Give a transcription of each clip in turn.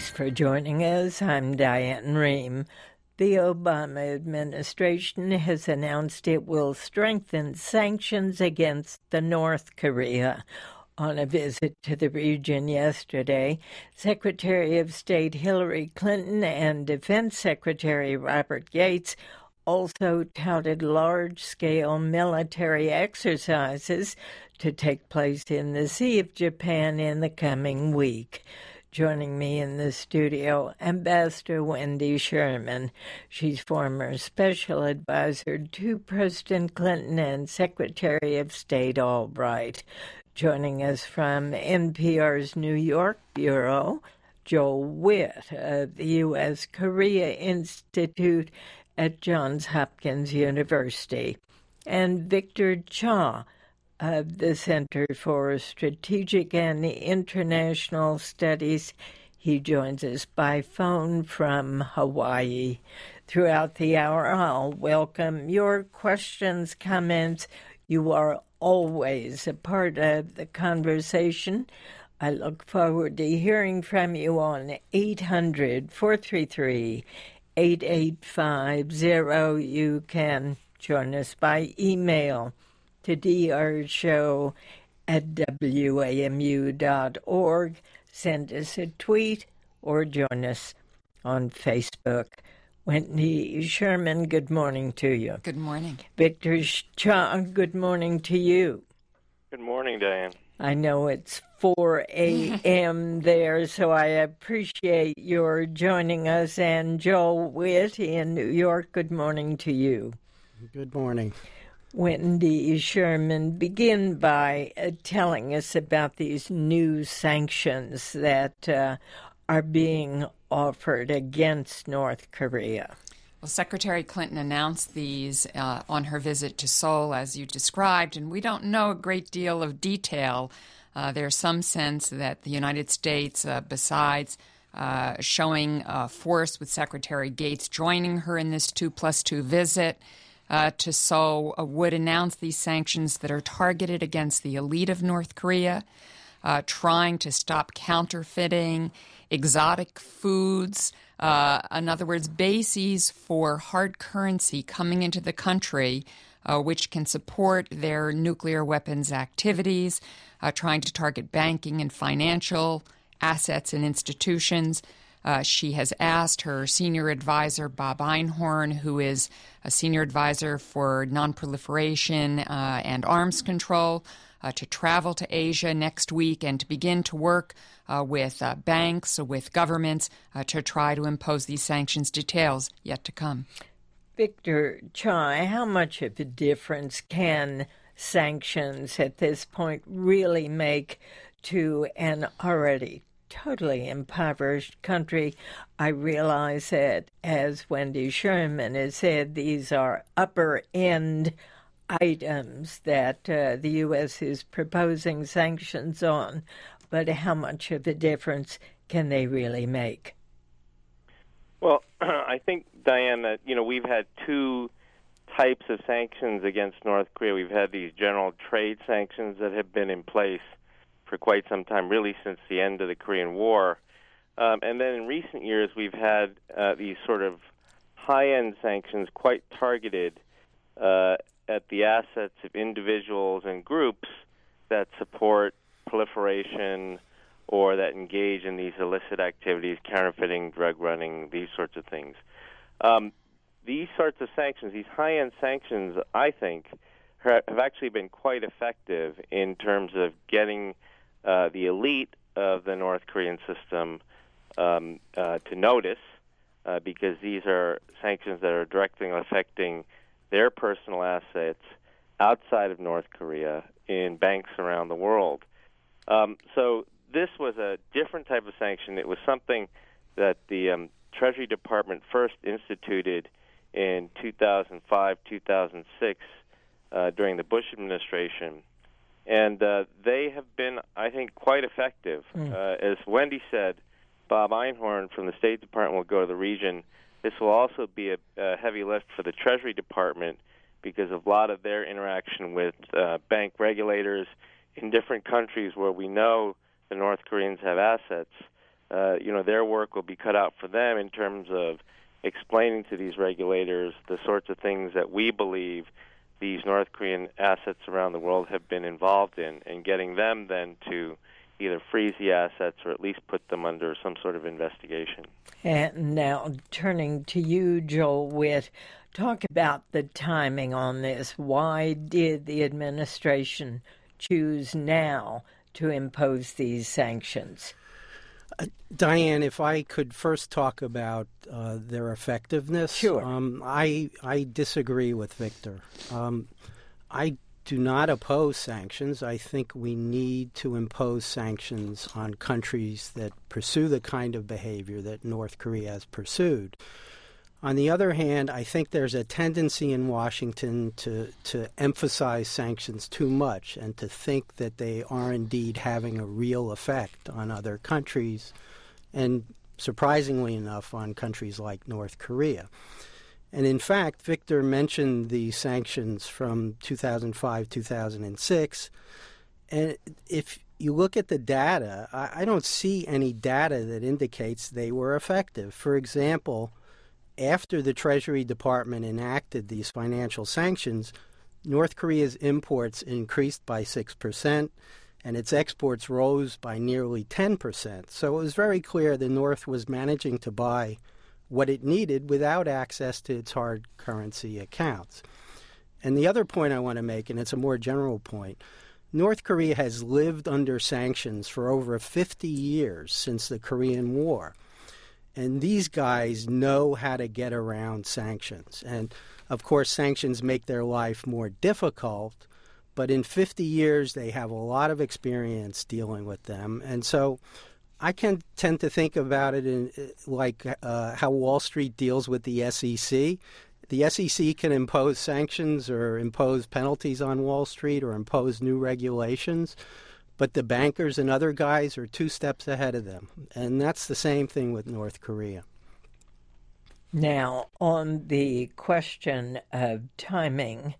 for joining us. I'm Diane Rehm. The Obama administration has announced it will strengthen sanctions against the North Korea. On a visit to the region yesterday, Secretary of State Hillary Clinton and Defense Secretary Robert Gates also touted large-scale military exercises to take place in the Sea of Japan in the coming week. Joining me in the studio, Ambassador Wendy Sherman. She's former special advisor to President Clinton and Secretary of State Albright. Joining us from NPR's New York Bureau, Joel Witt of the U.S. Korea Institute at Johns Hopkins University, and Victor Cha of the Center for Strategic and International Studies. He joins us by phone from Hawaii. Throughout the hour, I'll welcome your questions, comments. You are always a part of the conversation. I look forward to hearing from you on 800-433-8850. You can join us by email to drshow@wamu.org. Send us a tweet or join us on Facebook. Wendy Sherman, good morning to you. Good morning. Victor Cha, good morning to you. Good morning, Diane. I know it's 4 a.m. there, so I appreciate your joining us. And Joel Witt in New York, good morning to you. Good morning. Wendy Sherman, begin by telling us about these new sanctions that are being offered against North Korea. Well, Secretary Clinton announced these on her visit to Seoul, as you described, and we don't know a great deal of detail. There's some sense that the United States, besides showing force with Secretary Gates joining her in this 2+2 visit to Seoul, would announce these sanctions that are targeted against the elite of North Korea, trying to stop counterfeiting, exotic foods, in other words, bases for hard currency coming into the country, which can support their nuclear weapons activities, trying to target banking and financial assets and institutions. She has asked her senior advisor, Bob Einhorn, who is a senior advisor for nonproliferation and arms control, to travel to Asia next week and to begin to work with banks, with governments, to try to impose these sanctions. Details yet to come. Victor Cha, how much of a difference can sanctions at this point really make to an already totally impoverished country? I realize that, as Wendy Sherman has said, these are upper-end items that the U.S. is proposing sanctions on, but how much of a difference can they really make? Well, I think, Diane, that, we've had two types of sanctions against North Korea. We've had these general trade sanctions that have been in place for quite some time, really since the end of the Korean War. And then in recent years, we've had these sort of high-end sanctions, quite targeted at the assets of individuals and groups that support proliferation or that engage in these illicit activities, counterfeiting, drug running, these sorts of things. These sorts of sanctions, these high-end sanctions, I think, have actually been quite effective in terms of getting the elite of the North Korean system to notice, because these are sanctions that are directly affecting their personal assets outside of North Korea in banks around the world. So this was a different type of sanction. It was something that the Treasury Department first instituted in 2005, 2006, during the Bush administration. And they have been, I think, quite effective. As Wendy said, Bob Einhorn from the State Department will go to the region. This will also be a heavy lift for the Treasury Department because of a lot of their interaction with bank regulators in different countries where we know the North Koreans have assets. their work will be cut out for them in terms of explaining to these regulators the sorts of things that we believe these North Korean assets around the world have been involved in, and getting them then to either freeze the assets or at least put them under some sort of investigation. And now, turning to you, Joel Witt, talk about the timing on this. Why did the administration choose now to impose these sanctions? Diane, if I could first talk about their effectiveness. Sure. I disagree with Victor. I do not oppose sanctions. I think we need to impose sanctions on countries that pursue the kind of behavior that North Korea has pursued. On the other hand, I think there's a tendency in Washington to emphasize sanctions too much and to think that they are indeed having a real effect on other countries, and surprisingly enough, on countries like North Korea. And in fact, Victor mentioned the sanctions from 2005, 2006. And if you look at the data, I don't see any data that indicates they were effective. For example, after the Treasury Department enacted these financial sanctions, North Korea's imports increased by 6%, and its exports rose by nearly 10%. So it was very clear the North was managing to buy what it needed without access to its hard currency accounts. And the other point I want to make, and it's a more general point, North Korea has lived under sanctions for over 50 years since the Korean War. And these guys know how to get around sanctions. And, of course, sanctions make their life more difficult, but in 50 years they have a lot of experience dealing with them. And so I can tend to think about it like how Wall Street deals with the SEC. The SEC can impose sanctions or impose penalties on Wall Street or impose new regulations, but the bankers and other guys are 2 steps ahead of them. And that's the same thing with North Korea. Now, on the question of timing,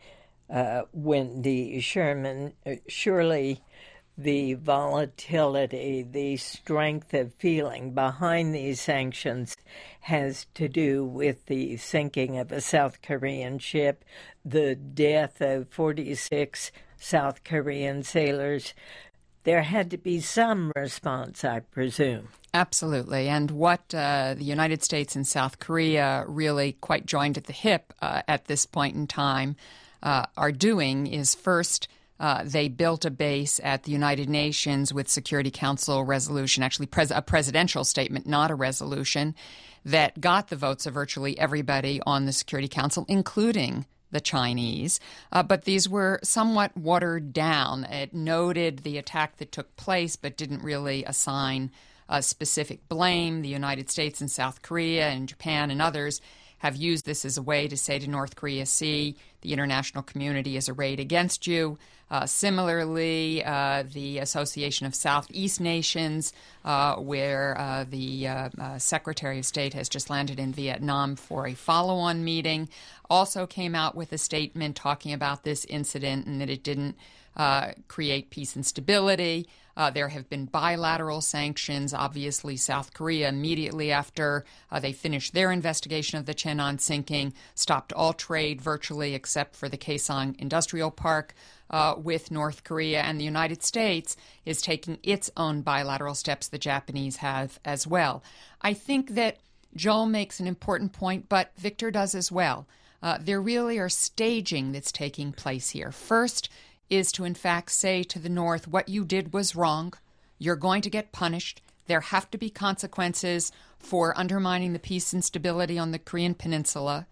Wendy Sherman, surely the volatility, the strength of feeling behind these sanctions has to do with the sinking of a South Korean ship, the death of 46 South Korean sailors. There had to be some response, I presume. Absolutely. And what the United States and South Korea really quite joined at the hip at this point in time are doing is first, they built a base at the United Nations with Security Council resolution, actually a presidential statement, not a resolution, that got the votes of virtually everybody on the Security Council, including the Chinese. But these were somewhat watered down. It noted the attack that took place, but didn't really assign specific blame. The United States and South Korea and Japan and others have used this as a way to say to North Korea, see, the international community is arrayed against you. Similarly, the Association of Southeast Nations, where the Secretary of State has just landed in Vietnam for a follow-on meeting, also came out with a statement talking about this incident and that it didn't create peace and stability. There have been bilateral sanctions. Obviously, South Korea, immediately after they finished their investigation of the Cheonan sinking, stopped all trade virtually except for the Kaesong Industrial Park with North Korea. And the United States is taking its own bilateral steps. The Japanese have as well. I think that Joel makes an important point, but Victor does as well. There really are staging that's taking place here. First is to, in fact, say to the North, what you did was wrong. You're going to get punished. There have to be consequences for undermining the peace and stability on the Korean Peninsula.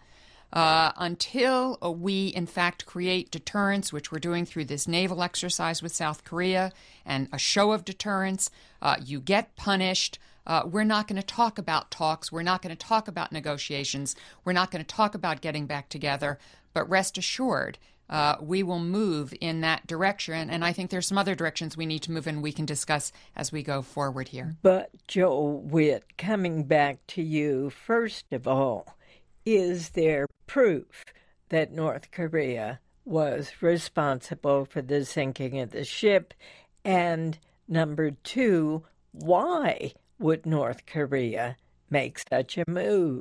Until we, in fact, create deterrence, which we're doing through this naval exercise with South Korea, and a show of deterrence, you get punished. We're not going to talk about talks. We're not going to talk about negotiations. We're not going to talk about getting back together. But rest assured, we will move in that direction. And I think there's some other directions we need to move in we can discuss as we go forward here. But, Joel Witt, coming back to you, first of all, is there proof that North Korea was responsible for the sinking of the ship? And number two, why would North Korea make such a move?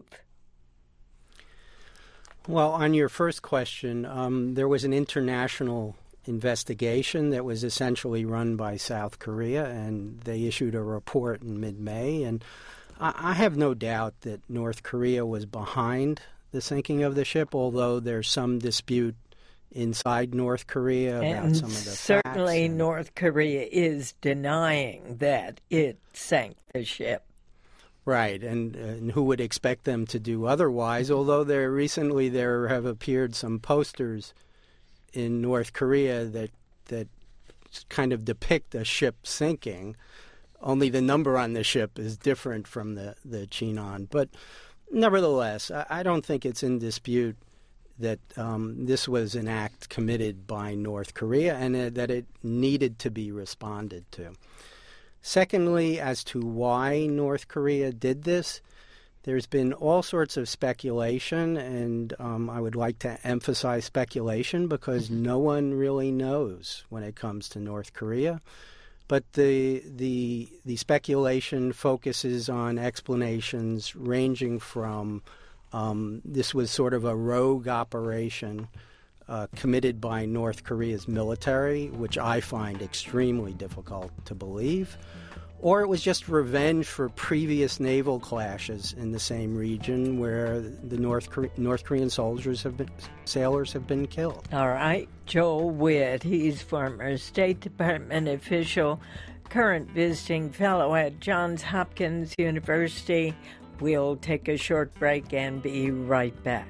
Well, on your first question, there was an international investigation that was essentially run by South Korea, and they issued a report in mid-May. And I have no doubt that North Korea was behind the sinking of the ship, although there's some dispute inside North Korea about some of the facts. Certainly North Korea is denying that it sank the ship. Right, and who would expect them to do otherwise, although there have appeared some posters in North Korea that kind of depict a ship sinking, only the number on the ship is different from the Cheonan. But nevertheless, I don't think it's in dispute that this was an act committed by North Korea and that it needed to be responded to. Secondly, as to why North Korea did this, there's been all sorts of speculation, and I would like to emphasize speculation because no one really knows when it comes to North Korea. But the speculation focuses on explanations ranging from this was sort of a rogue operation committed by North Korea's military, which I find extremely difficult to believe, or it was just revenge for previous naval clashes in the same region where the North Korean sailors have been killed. All right. Joel Witt, he's former State Department official, current visiting fellow at Johns Hopkins University. We'll take a short break and be right back.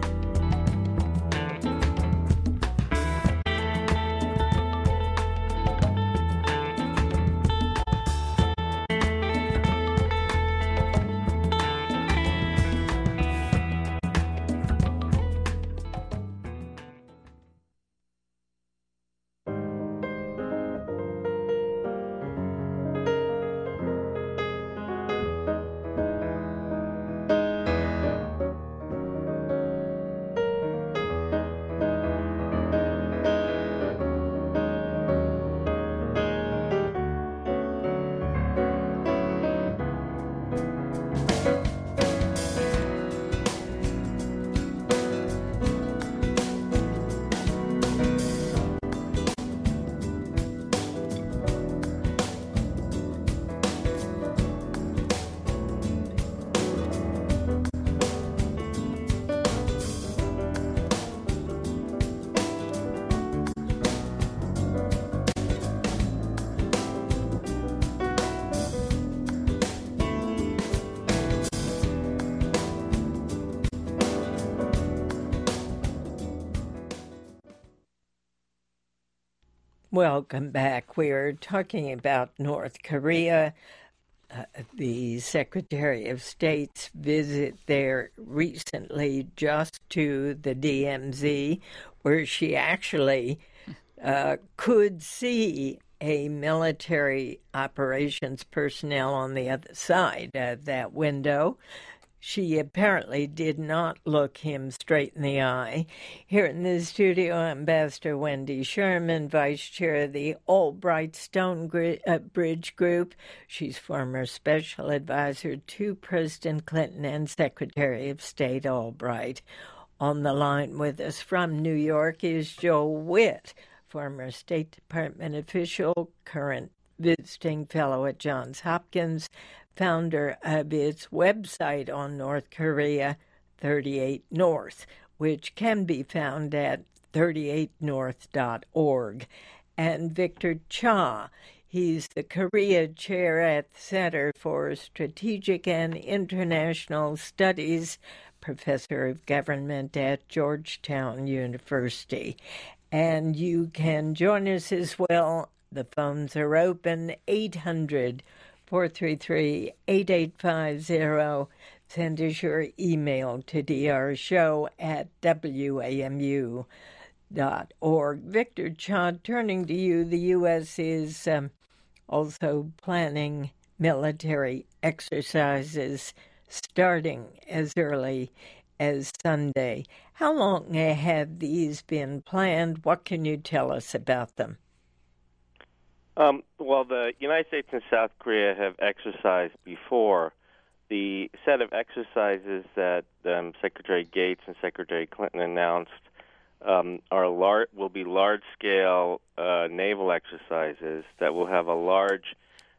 Welcome back. We're talking about North Korea. The Secretary of State's visit there recently just to the DMZ, where she actually could see a military operations personnel on the other side of that window. She apparently did not look him straight in the eye. Here in the studio, Ambassador Wendy Sherman, Vice Chair of the Albright Stonebridge Group. She's former Special Advisor to President Clinton and Secretary of State Albright. On the line with us from New York is Joel Witt, former State Department official, current visiting fellow at Johns Hopkins, founder of its website on North Korea, 38 North, which can be found at 38north.org. And Victor Cha, he's the Korea Chair at the Center for Strategic and International Studies, Professor of Government at Georgetown University. And you can join us as well. The phones are open, 800-433-8850. Send us your email to drshow@wamu.org. Victor Cha, turning to you, the U.S. is also planning military exercises starting as early as Sunday. How long have these been planned? What can you tell us about them? Well, the United States and South Korea have exercised before. The set of exercises that Secretary Gates and Secretary Clinton announced will be large-scale naval exercises that will have a large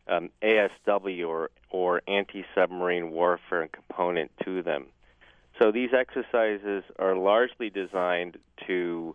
ASW or anti-submarine warfare component to them. So these exercises are largely designed to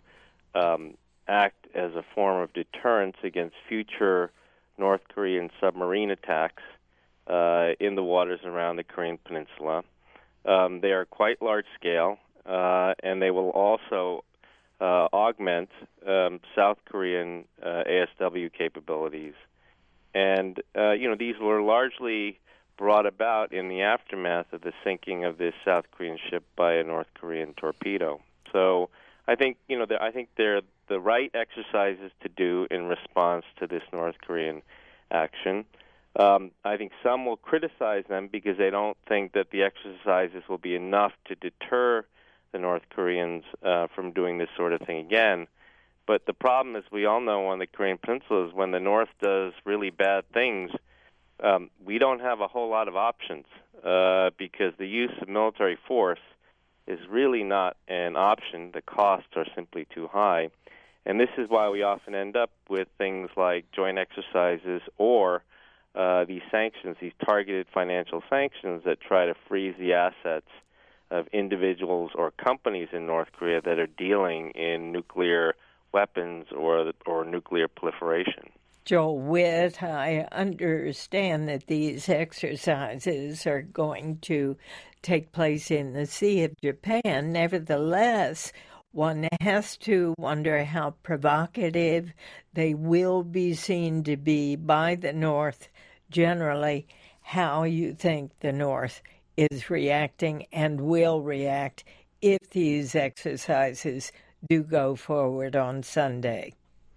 act as a form of deterrence against future North Korean submarine attacks in the waters around the Korean Peninsula. They are quite large-scale, and they will also augment South Korean ASW capabilities. And, these were largely brought about in the aftermath of the sinking of this South Korean ship by a North Korean torpedo. So I think, they're the right exercises to do in response to this North Korean action. I think some will criticize them because they don't think that the exercises will be enough to deter the North Koreans from doing this sort of thing again. But the problem, as we all know, on the Korean Peninsula is when the North does really bad things, we don't have a whole lot of options because the use of military force is really not an option. The costs are simply too high. And this is why we often end up with things like joint exercises or these sanctions, these targeted financial sanctions that try to freeze the assets of individuals or companies in North Korea that are dealing in nuclear weapons or nuclear proliferation. Joel Witt, I understand that these exercises are going to take place in the Sea of Japan. Nevertheless, one has to wonder how provocative they will be seen to be by the North generally, how you think the North is reacting and will react if these exercises do go forward on Sunday.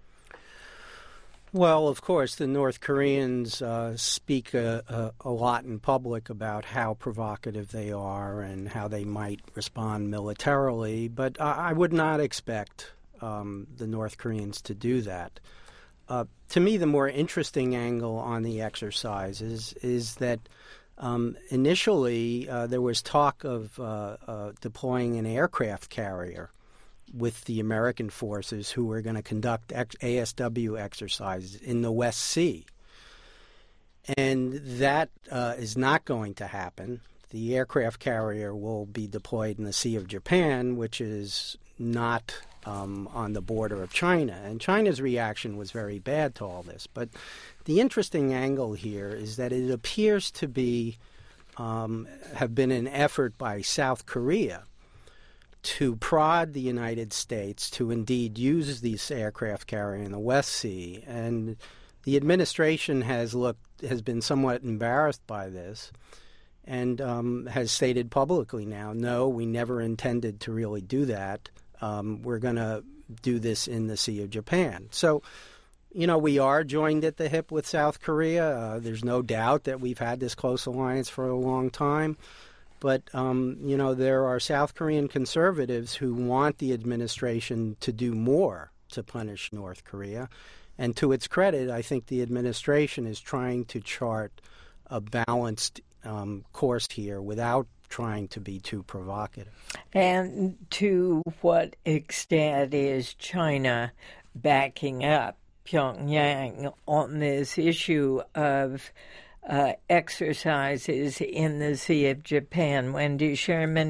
Well, of course, the North Koreans speak a lot in public about how provocative they are and how they might respond militarily, but I would not expect the North Koreans to do that. To me, the more interesting angle on the exercises is that initially there was talk of deploying an aircraft carrier with the American forces who were going to conduct ASW exercises in the West Sea. And that is not going to happen. The aircraft carrier will be deployed in the Sea of Japan, which is not on the border of China. And China's reaction was very bad to all this. But the interesting angle here is that it appears to be have been an effort by South Korea to prod the United States to indeed use these aircraft carrier in the West Sea. And the administration has been somewhat embarrassed by this and has stated publicly now, no, we never intended to really do that. We're going to do this in the Sea of Japan. So, we are joined at the hip with South Korea. There's no doubt that we've had this close alliance for a long time. But, there are South Korean conservatives who want the administration to do more to punish North Korea. And to its credit, I think the administration is trying to chart a balanced course here without trying to be too provocative. And to what extent is China backing up Pyongyang on this issue of exercises in the Sea of Japan? Wendy Sherman,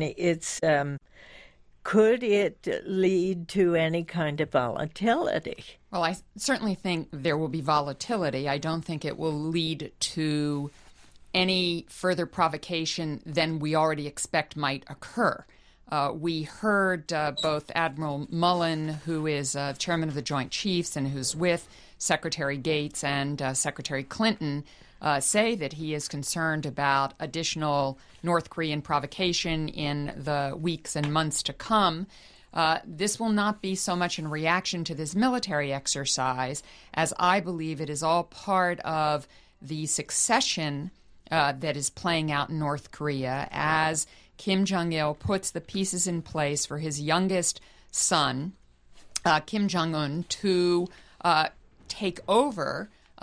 could it lead to any kind of volatility? Well, I certainly think there will be volatility. I don't think it will lead to any further provocation than we already expect might occur. We heard both Admiral Mullen, who is chairman of the Joint Chiefs and who's with Secretary Gates and Secretary Clinton, say that he is concerned about additional North Korean provocation in the weeks and months to come. This will not be so much in reaction to this military exercise as I believe it is all part of the succession that is playing out in North Korea as Kim Jong-il puts the pieces in place for his youngest son, Kim Jong-un, to take over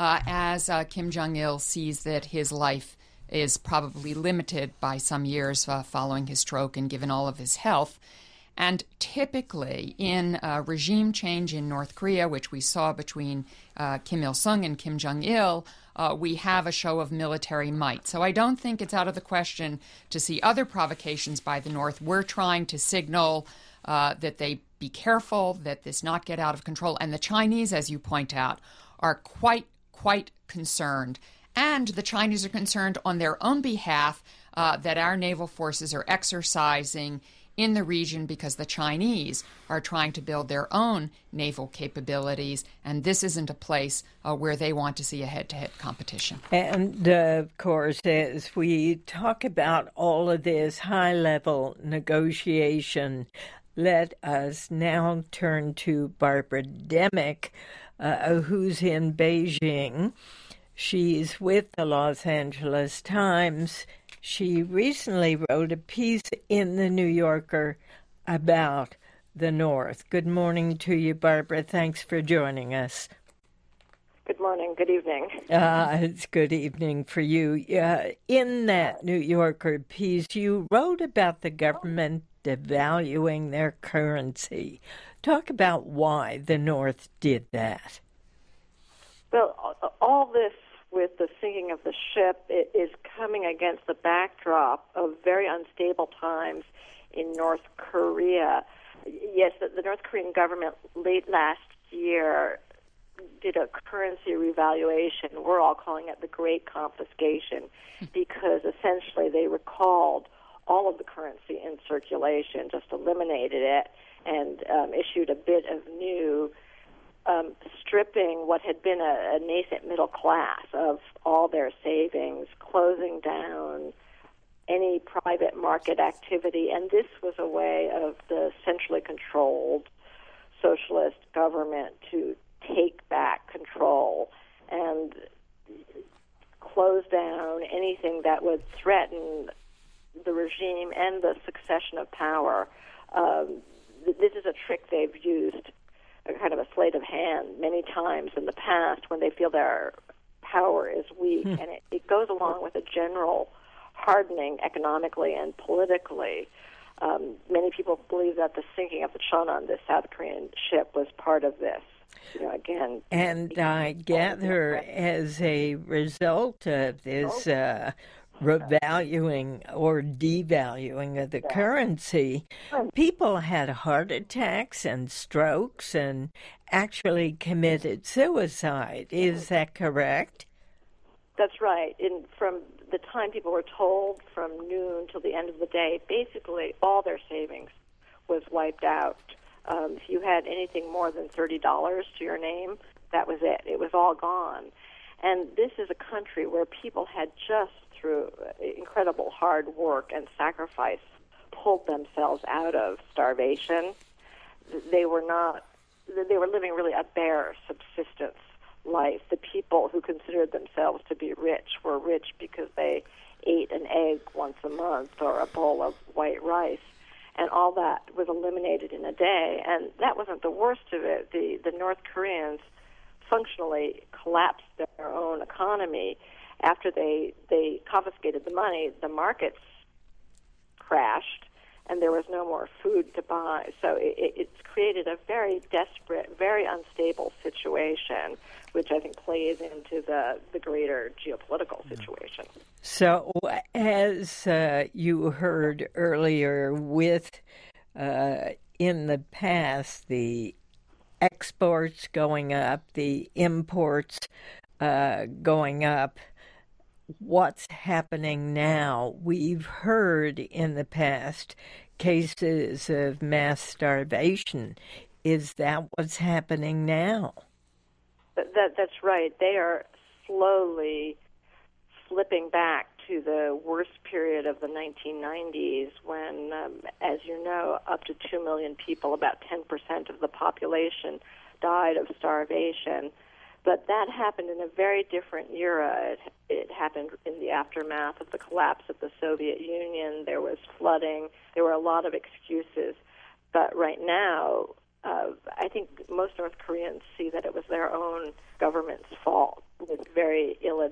as Kim Jong-il sees that his life is probably limited by some years following his stroke and given all of his health. And typically in a regime change in North Korea, which we saw between Kim Il-sung and Kim Jong-il, we have a show of military might. So I don't think it's out of the question to see other provocations by the North. We're trying to signal that they be careful, that this not get out of control. And the Chinese, as you point out, are quite concerned. And the Chinese are concerned on their own behalf that our naval forces are exercising in the region because the Chinese are trying to build their own naval capabilities, and this isn't a place where they want to see a head-to-head competition. And, of course, as we talk about all of this high-level negotiation, let us now turn to Barbara Demick, who's in Beijing. She's with the Los Angeles Times. She recently wrote a piece in the New Yorker about the North. Good morning to you, Barbara. Thanks for joining us. Good morning. Good evening. It's good evening for you. In that New Yorker piece, you wrote about the government devaluing their currency. Talk about why the North did that. Well, all this with the sinking of the ship is coming against the backdrop of very unstable times in North Korea. Yes, the North Korean government late last year did a currency revaluation. We're all calling it the Great Confiscation because essentially they recalled all of the currency in circulation, just eliminated it, and issued a bit of new, stripping what had been a nascent middle class of all their savings, closing down any private market activity. And this was a way of the centrally controlled socialist government to take back control and close down anything that would threaten the regime and the succession of power. This is a trick they've used, a kind of a sleight of hand, many times in the past when they feel their power is weak. And it goes along with a general hardening economically and politically. Many people believe that the sinking of the Cheonan, the South Korean ship, was part of this. Again, and I gather as a result of this revaluing or devaluing of the currency, people had heart attacks and strokes and actually committed suicide. Is that correct? That's right. From the time people were told, from noon till the end of the day, basically all their savings was wiped out. If you had anything more than $30 to your name, that was it. It was all gone. And this is a country where people had just, through incredible hard work and sacrifice, pulled themselves out of starvation. They were living really a bare subsistence life. The people who considered themselves to be rich were rich because they ate an egg once a month or a bowl of white rice. And all that was eliminated in a day. And that wasn't the worst of it. The North Koreans functionally collapsed their own economy. After they confiscated the money, the markets crashed, and there was no more food to buy. So it's created a very desperate, very unstable situation, which I think plays into the greater geopolitical situation. So, as you heard earlier, with in the past, the exports going up, the imports going up, what's happening now? We've heard in the past cases of mass starvation. Is that what's happening now? That's right. They are slowly slipping back to the worst period of the 1990s when, as you know, up to 2 million people, about 10% of the population, died of starvation. But that happened in a very different era. It happened in the aftermath of the collapse of the Soviet Union. There was flooding. There were a lot of excuses. But right now, I think most North Koreans see that it was their own government's fault with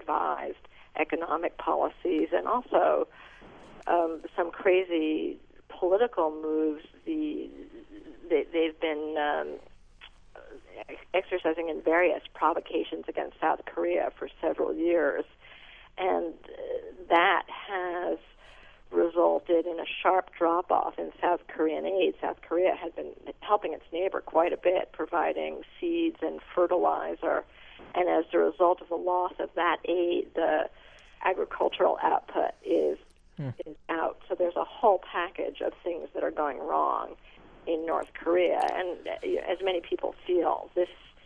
ill-advised economic policies, and also some crazy political moves. They've been exercising in various provocations against South Korea for several years, and that has resulted in a sharp drop-off in South Korean aid. South Korea had been helping its neighbor quite a bit, providing seeds and fertilizer, and as a result of the loss of that aid, the agricultural output is out. So there's a whole package of things that are going wrong in North Korea, and as many people feel, this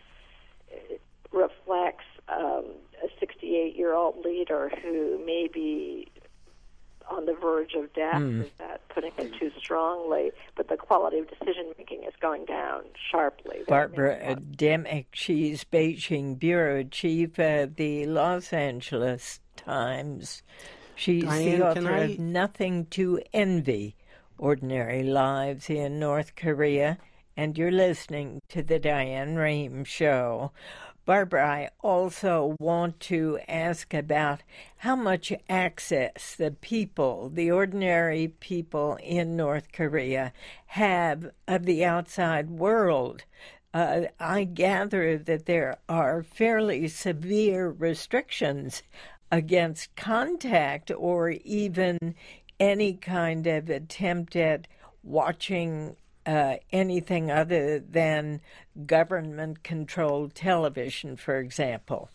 reflects a 68-year-old leader who may be on the verge of death. Is that putting it too strongly? But the quality of decision-making is going down sharply. Barbara Demick, she's Beijing bureau chief at the Los Angeles Times. She's Diane, the author of Nothing to Envy, Ordinary Lives in North Korea, and you're listening to The Diane Rehm Show. Barbara, I also want to ask about how much access the people, the ordinary people in North Korea, have of the outside world. I gather that there are fairly severe restrictions against contact or even any kind of attempt at watching anything other than government-controlled television, for example.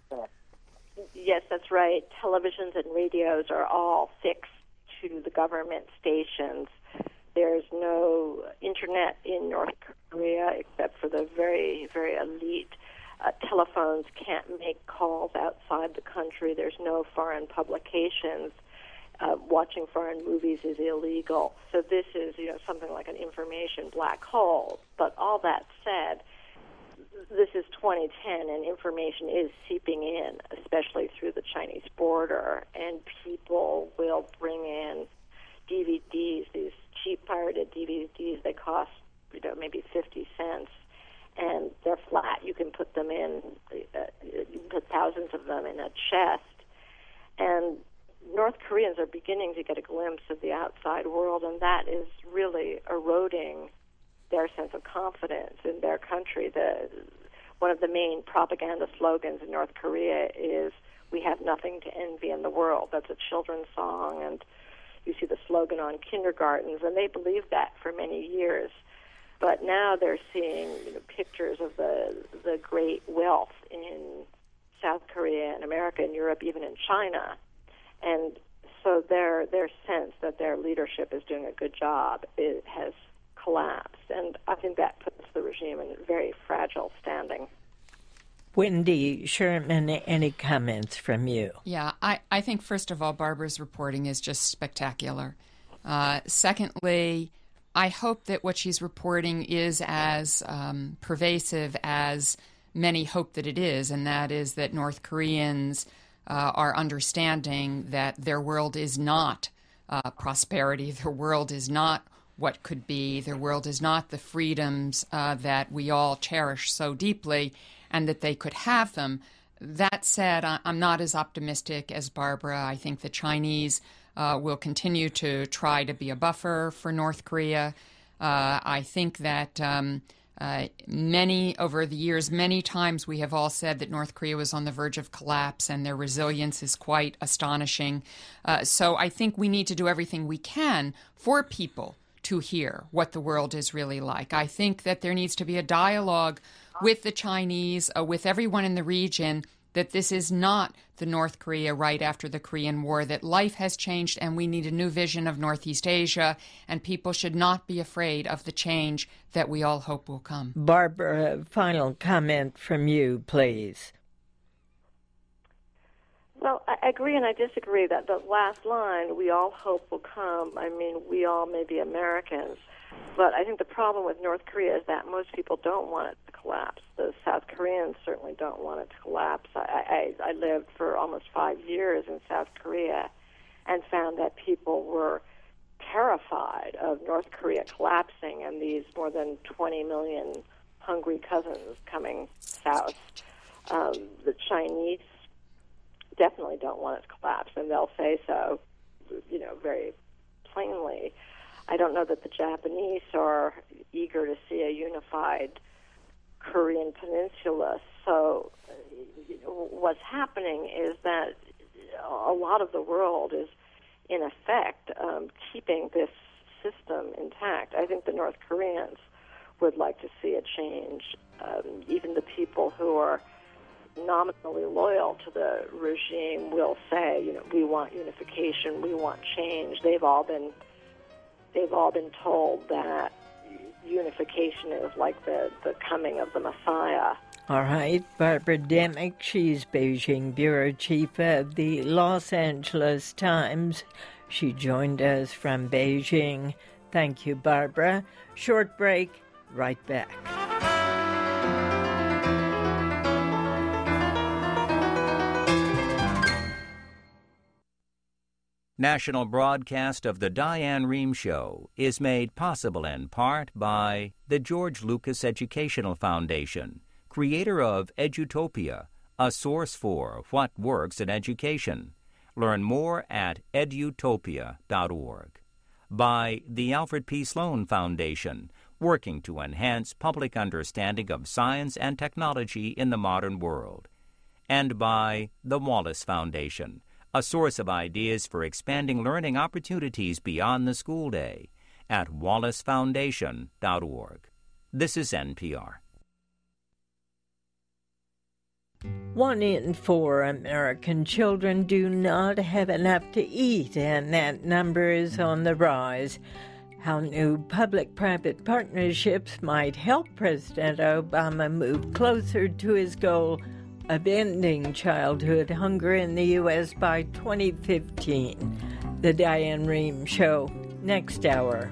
Yes, that's right. Televisions and radios are all fixed to the government stations. There's no internet in North Korea except for the very, very elite. Telephones can't make calls outside the country. There's no foreign publications. Watching foreign movies is illegal. So this is, something like an information black hole. But all that said, this is 2010, and information is seeping in, especially through the Chinese border. And people will bring in DVDs, these cheap pirated DVDs. They cost, maybe 50 cents, and they're flat. You can put them in, you can put thousands of them in a chest, and North Koreans are beginning to get a glimpse of the outside world, and that is really eroding their sense of confidence in their country. One of the main propaganda slogans in North Korea is, "We have nothing to envy in the world." That's a children's song, and you see the slogan on kindergartens, and they believed that for many years. But now they're seeing pictures of the great wealth in South Korea and America and Europe, even in China. And so their sense that their leadership is doing a good job, it has collapsed. And I think that puts the regime in a very fragile standing. Wendy Sherman, any comments from you? Yeah, I think, first of all, Barbara's reporting is just spectacular. Secondly, I hope that what she's reporting is as pervasive as many hope that it is, and that is that North Koreans are understanding that their world is not prosperity, their world is not what could be, their world is not the freedoms that we all cherish so deeply, and that they could have them. That said, I'm not as optimistic as Barbara. I think the Chinese will continue to try to be a buffer for North Korea. I think that over the years, many times we have all said that North Korea was on the verge of collapse, and their resilience is quite astonishing. So I think we need to do everything we can for people to hear what the world is really like. I think that there needs to be a dialogue with the Chinese, with everyone in the region, that this is not the North Korea right after the Korean War, that life has changed and we need a new vision of Northeast Asia, and people should not be afraid of the change that we all hope will come. Barbara, final comment from you, please. Well, I agree and I disagree that the last line, we all hope will come. I mean, we all may be Americans, but I think the problem with North Korea is that most people don't want it to collapse. The South Koreans certainly don't want it to collapse. I lived for almost 5 years in South Korea and found that people were terrified of North Korea collapsing and these more than 20 million hungry cousins coming south. The Chinese definitely don't want it to collapse, and they'll say so, very plainly. I don't know that the Japanese are eager to see a unified Korean peninsula. So what's happening is that a lot of the world is, in effect, keeping this system intact. I think the North Koreans would like to see a change. Even the people who are nominally loyal to the regime will say, we want unification, we want change. They've all been told that unification is like the coming of the Messiah. All right, Barbara Demick, she's Beijing bureau chief of the Los Angeles Times. She joined us from Beijing. Thank you, Barbara. Short break, right back. National broadcast of the Diane Rehm Show is made possible in part by the George Lucas Educational Foundation, creator of Edutopia, a source for what works in education. Learn more at edutopia.org. By the Alfred P. Sloan Foundation, working to enhance public understanding of science and technology in the modern world. And by the Wallace Foundation, a source of ideas for expanding learning opportunities beyond the school day at wallacefoundation.org. This is NPR. 1 in 4 American children do not have enough to eat, and that number is on the rise. How new public-private partnerships might help President Obama move closer to his goal of ending childhood hunger in the U.S. by 2015. The Diane Rehm Show, next hour.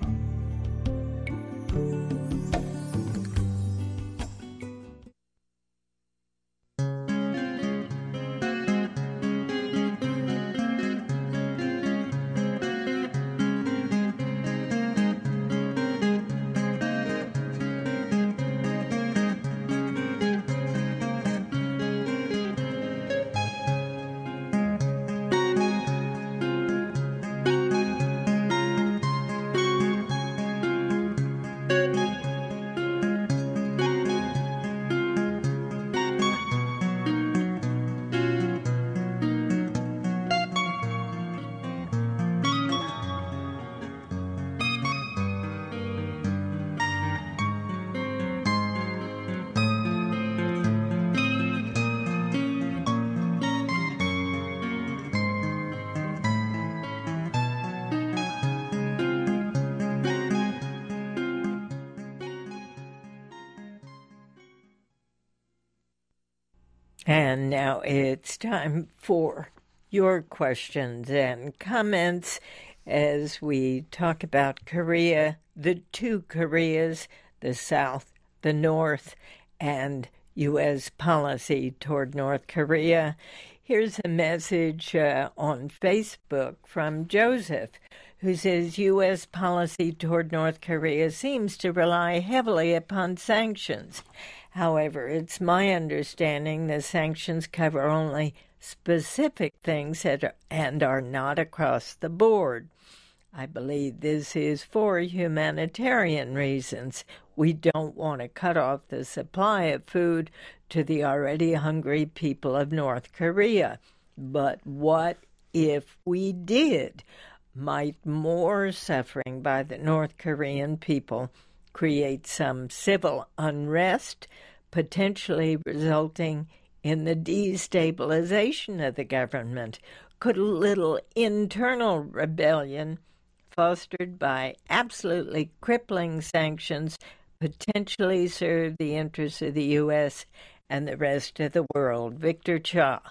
And now it's time for your questions and comments as we talk about Korea, the two Koreas, the South, the North, and U.S. policy toward North Korea. Here's a message on Facebook from Joseph, who says U.S. policy toward North Korea seems to rely heavily upon sanctions. However, it's my understanding the sanctions cover only specific things and are not across the board. I believe this is for humanitarian reasons. We don't want to cut off the supply of food to the already hungry people of North Korea. But what if we did? Might more suffering by the North Korean people create some civil unrest, potentially resulting in the destabilization of the government? Could a little internal rebellion fostered by absolutely crippling sanctions potentially serve the interests of the U.S. and the rest of the world? Victor Cha.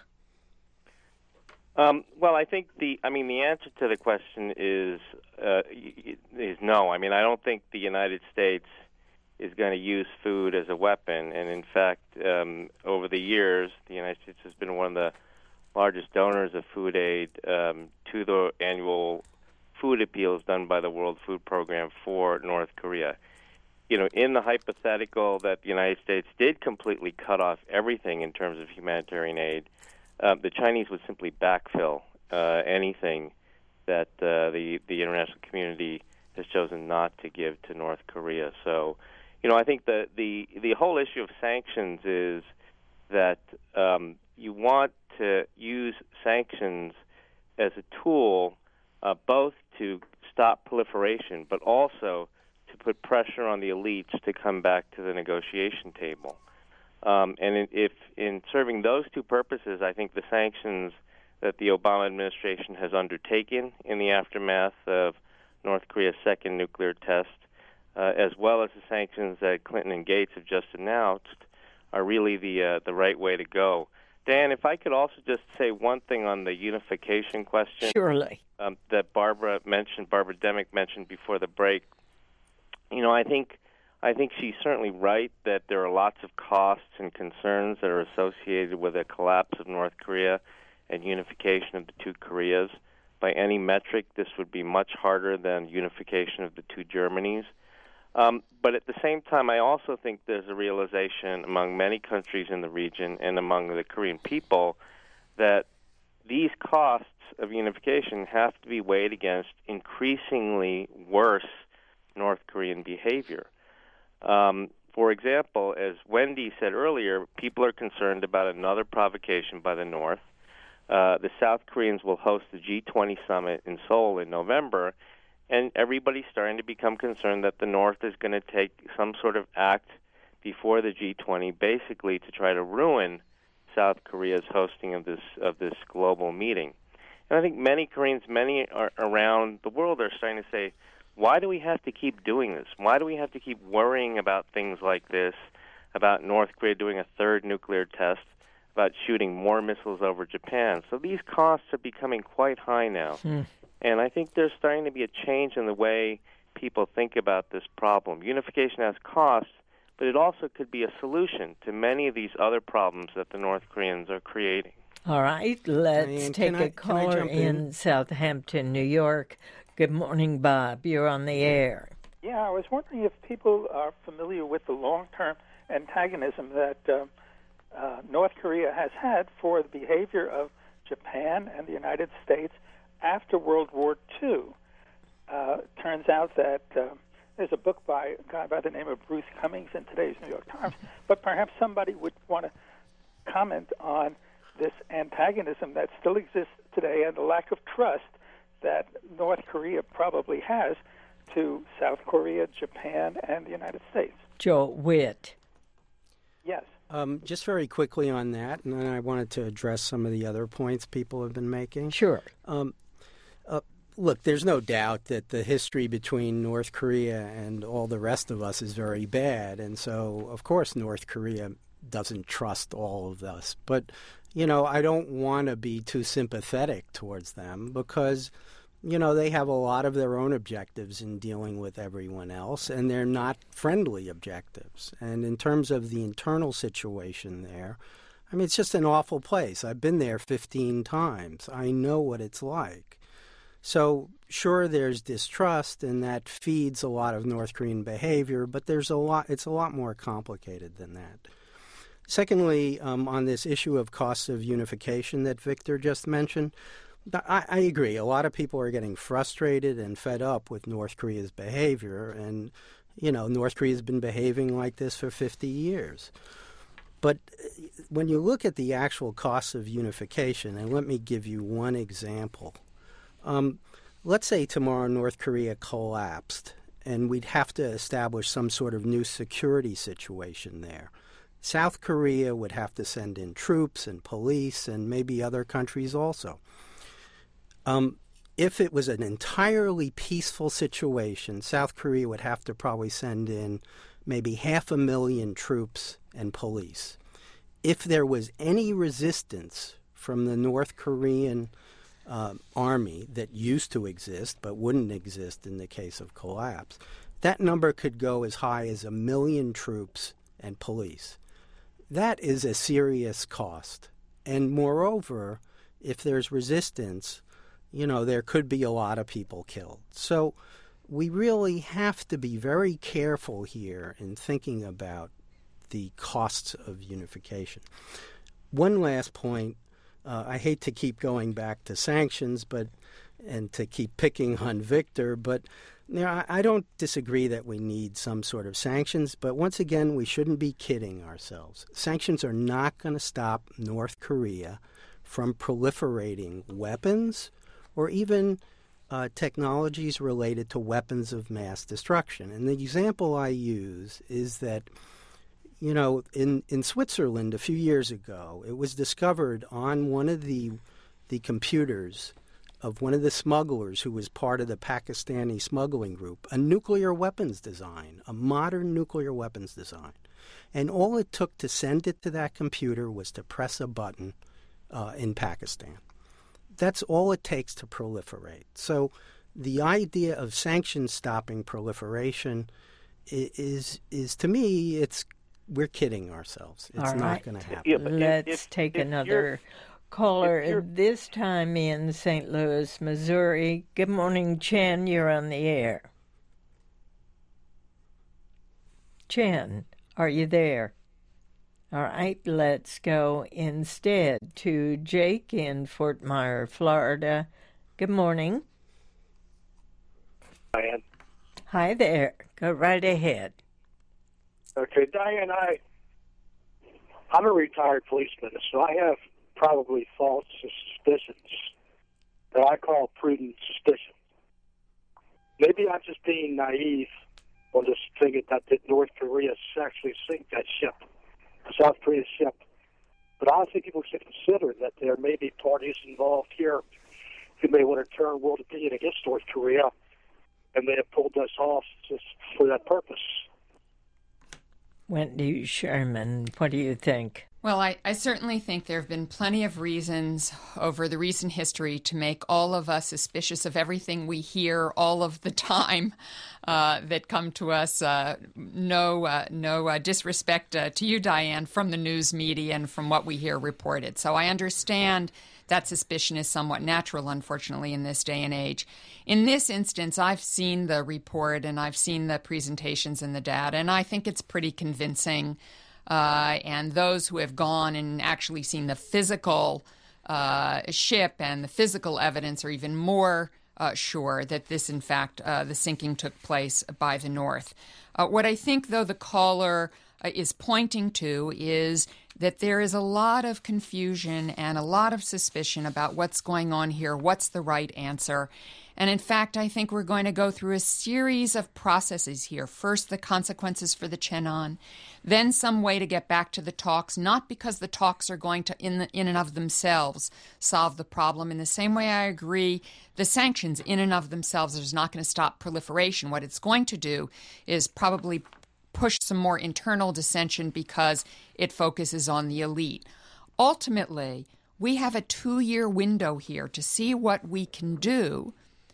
Well, I think the answer to the question is no. I mean, I don't think the United States is going to use food as a weapon. And in fact, over the years, the United States has been one of the largest donors of food aid to the annual food appeals done by the World Food Program for North Korea. In the hypothetical that the United States did completely cut off everything in terms of humanitarian aid, the Chinese would simply backfill anything that the international community has chosen not to give to North Korea. So, I think the whole issue of sanctions is that you want to use sanctions as a tool both to stop proliferation, but also to put pressure on the elites to come back to the negotiation table. If in serving those two purposes, I think the sanctions that the Obama administration has undertaken in the aftermath of North Korea's second nuclear test, as well as the sanctions that Clinton and Gates have just announced, are really the right way to go. Dan, if I could also just say one thing on the unification question. Surely. That Barbara Demick mentioned before the break. I think she's certainly right that there are lots of costs and concerns that are associated with a collapse of North Korea and unification of the two Koreas. By any metric, this would be much harder than unification of the two Germanys. But at the same time, I also think there's a realization among many countries in the region and among the Korean people that these costs of unification have to be weighed against increasingly worse North Korean behavior. For example, as Wendy said earlier, people are concerned about another provocation by the North. The South Koreans will host the G20 summit in Seoul in November, and everybody's starting to become concerned that the North is going to take some sort of act before the G20, basically to try to ruin South Korea's hosting of this global meeting. And I think many Koreans, around the world, are starting to say, why do we have to keep doing this? Why do we have to keep worrying about things like this, about North Korea doing a third nuclear test, about shooting more missiles over Japan? So these costs are becoming quite high now. And I think there's starting to be a change in the way people think about this problem. Unification has costs, but it also could be a solution to many of these other problems that the North Koreans are creating. All right, let's take a caller in Southampton, New York. Good morning, Bob. You're on the air. Yeah, I was wondering if people are familiar with the long-term antagonism that North Korea has had for the behavior of Japan and the United States after World War II. Turns out that there's a book by a guy by the name of Bruce Cummings in today's New York Times, but perhaps somebody would want to comment on this antagonism that still exists today and the lack of trust that North Korea probably has to South Korea, Japan, and the United States. Joe Witt. Yes. Just very quickly on that, and then I wanted to address some of the other points people have been making. Sure. Look, there's no doubt that the history between North Korea and all the rest of us is very bad, and so, of course, North Korea doesn't trust all of us. But, I don't want to be too sympathetic towards them because, they have a lot of their own objectives in dealing with everyone else, and they're not friendly objectives. And in terms of the internal situation there, it's just an awful place. I've been there 15 times. I know what it's like. So, sure, there's distrust, and that feeds a lot of North Korean behavior, but it's a lot more complicated than that. Secondly, on this issue of costs of unification that Victor just mentioned, I agree. A lot of people are getting frustrated and fed up with North Korea's behavior, and, North Korea's been behaving like this for 50 years. But when you look at the actual costs of unification, and let me give you one example. Let's say tomorrow North Korea collapsed, and we'd have to establish some sort of new security situation there. South Korea would have to send in troops and police and maybe other countries also. If it was an entirely peaceful situation, South Korea would have to probably send in maybe 500,000 troops and police. If there was any resistance from the North Korean army that used to exist but wouldn't exist in the case of collapse, that number could go as high as 1 million troops and police. That is a serious cost. And moreover, if there's resistance, there could be a lot of people killed. So we really have to be very careful here in thinking about the costs of unification. One last point. I hate to keep going back to sanctions, and to keep picking on Victor, but I don't disagree that we need some sort of sanctions, but once again, we shouldn't be kidding ourselves. Sanctions are not going to stop North Korea from proliferating weapons or even technologies related to weapons of mass destruction. And the example I use is that, in Switzerland a few years ago, it was discovered on one of the computers of one of the smugglers who was part of the Pakistani smuggling group, a nuclear weapons design, a modern nuclear weapons design. And all it took to send it to that computer was to press a button in Pakistan. That's all it takes to proliferate. So the idea of sanctions stopping proliferation is to me, we're kidding ourselves. It's not going to happen. Yeah, let's take another caller, this time in St. Louis, Missouri. Good morning, Chen. You're on the air. Chen, are you there? All right, let's go instead to Jake in Fort Myers, Florida. Good morning. Diane. Hi there. Go right ahead. Okay, Diane, I'm a retired policeman, so I have probably false suspicions that I call prudent suspicion. Maybe I'm just being naive or just thinking that North Korea actually sink that ship, South Korea's ship. But I think people should consider that there may be parties involved here who may want to turn world opinion against North Korea, and may have pulled us off just for that purpose. Wendy Sherman, what do you think? Well, I certainly think there have been plenty of reasons over the recent history to make all of us suspicious of everything we hear all of the time that come to us. No disrespect to you, Diane, from the news media and from what we hear reported. So I understand that suspicion is somewhat natural, unfortunately, in this day and age. In this instance, I've seen the report and I've seen the presentations and the data, and I think it's pretty convincing. And those who have gone and actually seen the physical ship and the physical evidence are even more sure that this, in fact, the sinking took place by the North. What I think, though, the caller is pointing to is that there is a lot of confusion and a lot of suspicion about what's going on here, what's the right answer. And in fact, I think we're going to go through a series of processes here. First, the consequences for the Cheonan, then some way to get back to the talks, not because the talks are going to, in and of themselves, solve the problem. In the same way I agree, the sanctions in and of themselves is not going to stop proliferation. What it's going to do is probably push some more internal dissension because it focuses on the elite. Ultimately, we have a 2-year window here to see what we can do,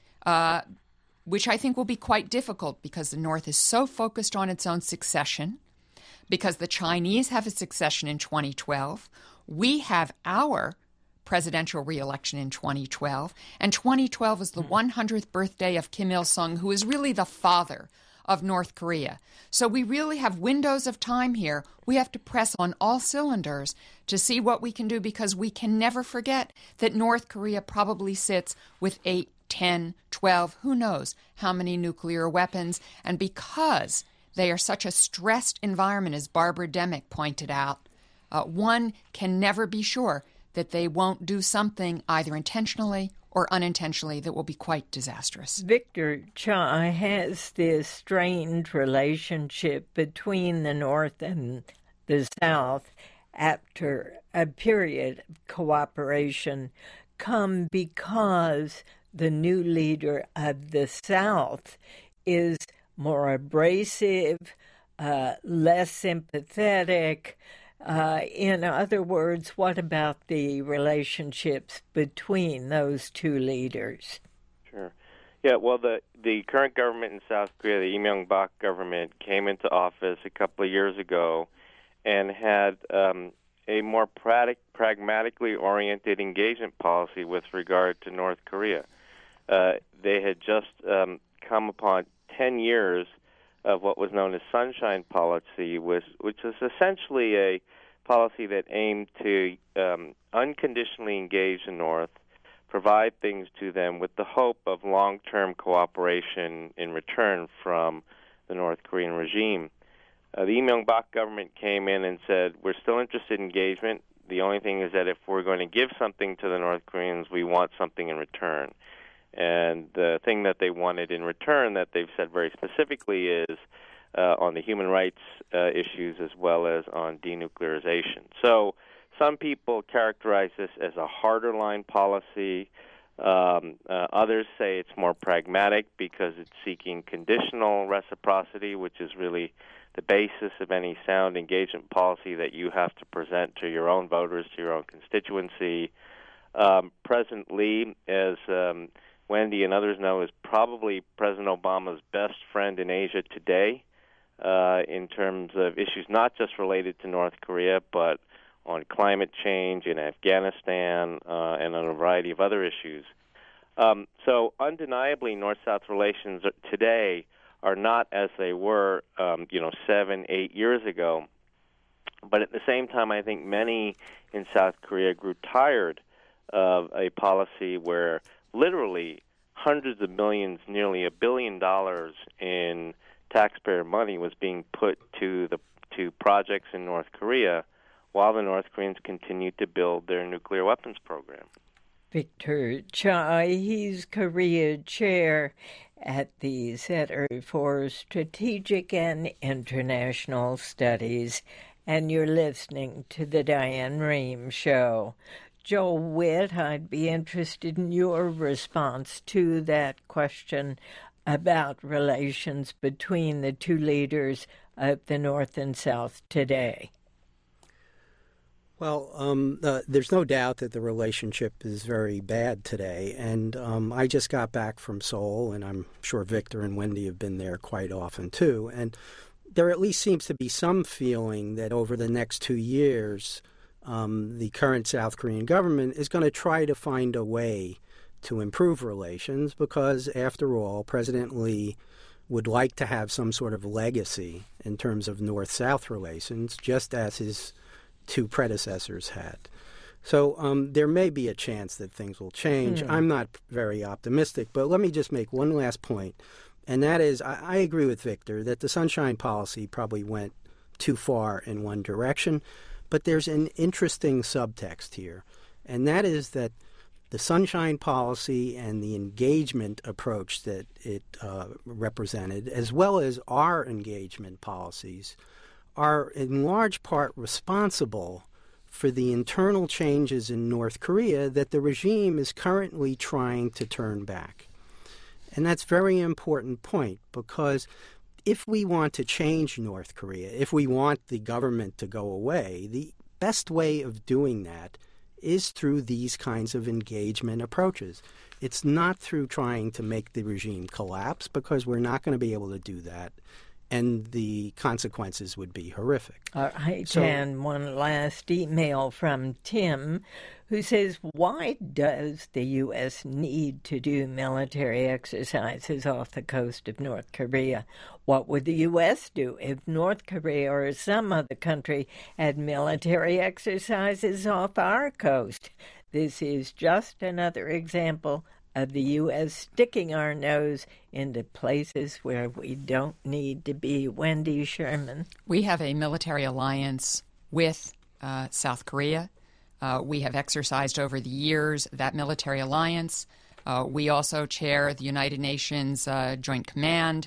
which I think will be quite difficult because the North is so focused on its own succession, because the Chinese have a succession in 2012. We have our presidential reelection in 2012, and 2012 is the 100th birthday of Kim Il-sung, who is really the father of North Korea. So we really have windows of time here. We have to press on all cylinders to see what we can do, because we can never forget that North Korea probably sits with 8, 10, 12, who knows how many nuclear weapons. And because they are such a stressed environment, as Barbara Demick pointed out, one can never be sure that they won't do something either intentionally or unintentionally that will be quite disastrous. Victor Cha has this strained relationship between the North and the South after a period of cooperation come because the new leader of the South is more abrasive, less sympathetic. In other words, what about the relationships between those two leaders? Sure. Yeah, well, the current government in South Korea, the Lee Myung-bak government, came into office a couple of years ago and had a more pragmatically oriented engagement policy with regard to North Korea. They had just come upon 10 years of what was known as Sunshine Policy, which is essentially a policy that aimed to unconditionally engage the North, provide things to them with the hope of long-term cooperation in return from the North Korean regime. The Lee Myung-bak government came in and said, we're still interested in engagement. The only thing is that if we're going to give something to the North Koreans, we want something in return. And the thing that they wanted in return that they've said very specifically is on the human rights issues as well as on denuclearization. So some people characterize this as a harder line policy. Others say it's more pragmatic because it's seeking conditional reciprocity, which is really the basis of any sound engagement policy that you have to present to your own voters, to your own constituency. President Lee, as Wendy and others know, is probably President Obama's best friend in Asia today in terms of issues not just related to North Korea, but on climate change in Afghanistan and on a variety of other issues. So undeniably, North-South relations today are not as they were, 7, 8 years ago. But at the same time, I think many in South Korea grew tired of a policy where literally hundreds of millions, nearly $1 billion in taxpayer money was being put to projects in North Korea while the North Koreans continued to build their nuclear weapons program. Victor Chai, he's Korea chair at the Center for Strategic and International Studies, and you're listening to the Diane Rehm Show. Joel Witt, I'd be interested in your response to that question about relations between the two leaders of the North and South today. Well, there's no doubt that the relationship is very bad today, and I just got back from Seoul, and I'm sure Victor and Wendy have been there quite often too, and there at least seems to be some feeling that over the next 2 years, the current South Korean government is going to try to find a way to improve relations because, after all, President Lee would like to have some sort of legacy in terms of North-South relations, just as his two predecessors had. So there may be a chance that things will change. I'm not very optimistic, but let me just make one last point, and that is I agree with Victor that the Sunshine Policy probably went too far in one direction, but there's an interesting subtext here, and that is that the Sunshine Policy and the engagement approach that it represented, as well as our engagement policies, are in large part responsible for the internal changes in North Korea that the regime is currently trying to turn back. And that's a very important point because if we want to change North Korea, if we want the government to go away, the best way of doing that is through these kinds of engagement approaches. It's not through trying to make the regime collapse because we're not going to be able to do that. And the consequences would be horrific. All right, and one last email from Tim, who says, why does the U.S. need to do military exercises off the coast of North Korea? What would the U.S. do if North Korea or some other country had military exercises off our coast? This is just another example of the U.S. sticking our nose into places where we don't need to be. Wendy Sherman. We have a military alliance with South Korea. We have exercised over the years that military alliance. We also chair the United Nations Joint Command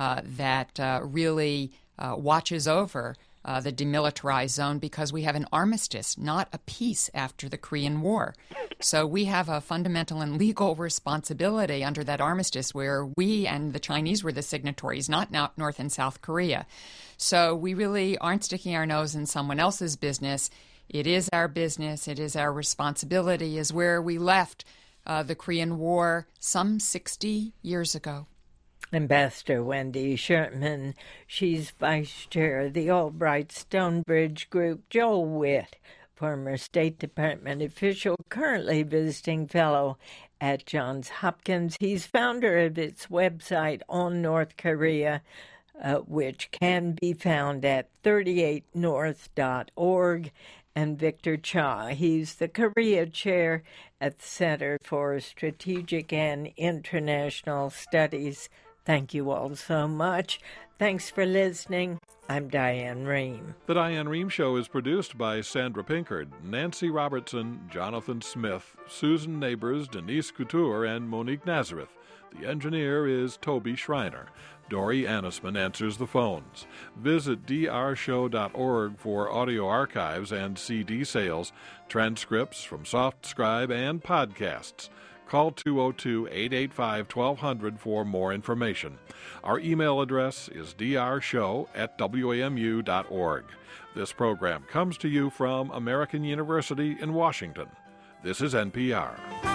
that really watches over the demilitarized zone because we have an armistice, not a peace after the Korean War. So we have a fundamental and legal responsibility under that armistice where we and the Chinese were the signatories, not North and South Korea. So we really aren't sticking our nose in someone else's business. It is our business. It is our responsibility, is where we left the Korean War some 60 years ago. Ambassador Wendy Sherman, she's vice chair of the Albright Stonebridge Group. Joel Witt, former State Department official, currently visiting fellow at Johns Hopkins. He's founder of its website on North Korea, which can be found at 38north.org. And Victor Cha, he's the Korea Chair at the Center for Strategic and International Studies. Thank you all so much. Thanks for listening. I'm Diane Rehm. The Diane Rehm Show is produced by Sandra Pinkard, Nancy Robertson, Jonathan Smith, Susan Neighbors, Denise Couture, and Monique Nazareth. The engineer is Toby Schreiner. Dory Annisman answers the phones. Visit drshow.org for audio archives and CD sales, transcripts from SoftScribe, and podcasts. Call 202-885-1200 for more information. Our email address is drshow@wamu.org. This program comes to you from American University in Washington. This is NPR.